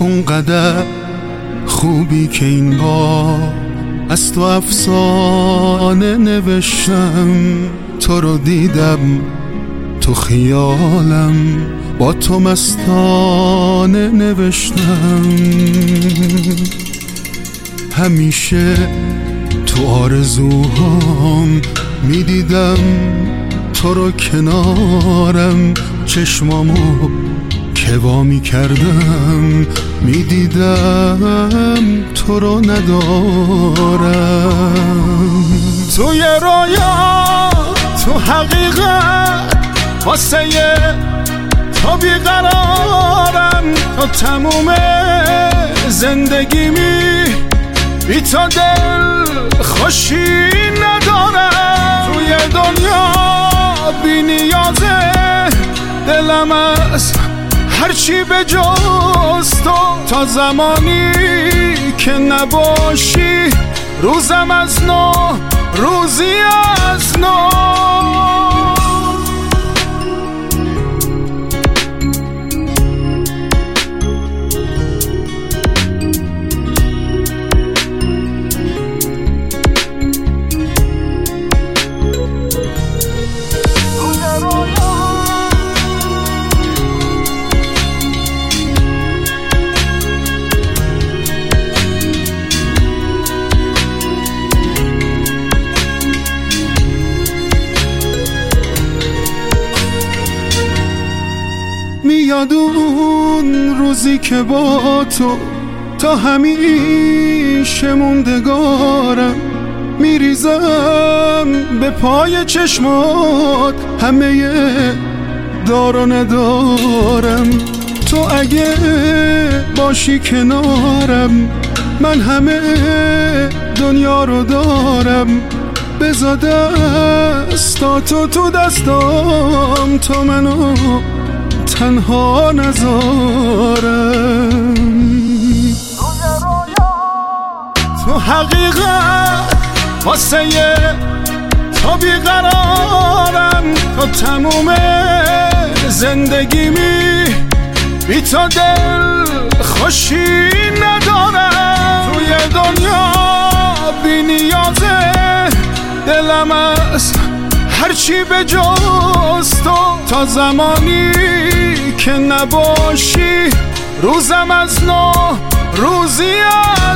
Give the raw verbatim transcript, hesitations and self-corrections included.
اونقدر خوبی که این بار از تو افسانه نوشتم، تو رو دیدم تو خیالم، با تو مستانه نوشتم. همیشه تو آرزوهام میدیدم تو رو کنارم، چشمامو که وا میکردم میدیدم تو رو ندارم. توی رویا تو حقیقت واسه تو بیقرارم، تا تموم زندگیمی بی تو دل خوشی ندارم. توی دنیا بی نیازه دلم از هرچی به جز تو، تا زمانی که نباشی روزم از نو روزی از نو. میاد اون روزی که با تو تا همیشه موندگارم، میریزم به پای چشمات همه دار و ندارم. تو اگه باشی کنارم من همه دنیا رو دارم، بذار دستاتو تو دستام تا منو تنها نذارم. تو حقیقت واسه تو بیقرارم، تا تموم زندگیمی بی تو دل خوشی ندارم. توی دنیا بی نیازه دلم از هرچی به جز تو، تا زمانی که نباشی روزم از نو روزی از